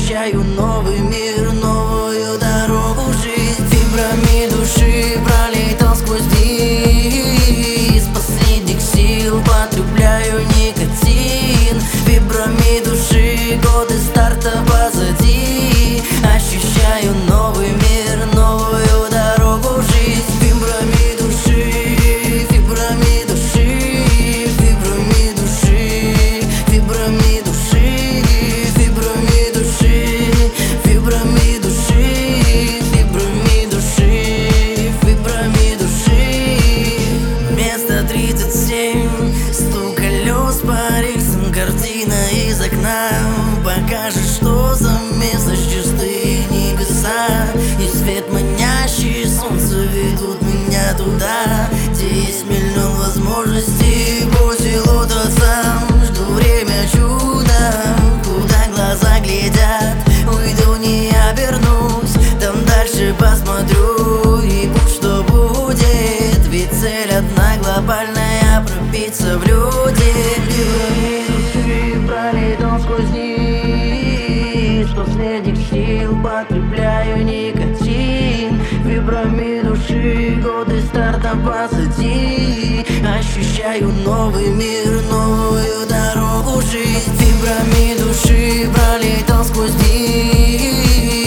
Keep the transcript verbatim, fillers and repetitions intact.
ощущаю новый мир, новую дорогу в жизнь. Фибрами души пролетал сквозь дни, из последних сил потребляю никотин. Фибрами души годы старта позади, ощущаю новый мир, новую дорогу в жизнь. Фибрами души, фибрами души, фибрами души, фибрами души, фибрами души, фибрами души, фибрами души, фибрами души. Место тридцать семь, стук колес по рельсам, картина из окна покажет, что за местность чистые небеса. И свет манящий, солнце ведут меня туда, где есть миллион возможностей. По селу тот сам, жду время чуда, куда глаза глядят. Уйду, не обернусь, там дальше посмотрю, и будь что будет. Ведь цель одна глобальная, пробиться в люди. Фибрами души пролетал сквозь дни, из последних сил потребляю никотин. Фибрами души годы старта позади, ощущаю новый мир, новую дорогу в жизнь. Фибрами души пролетал сквозь дни,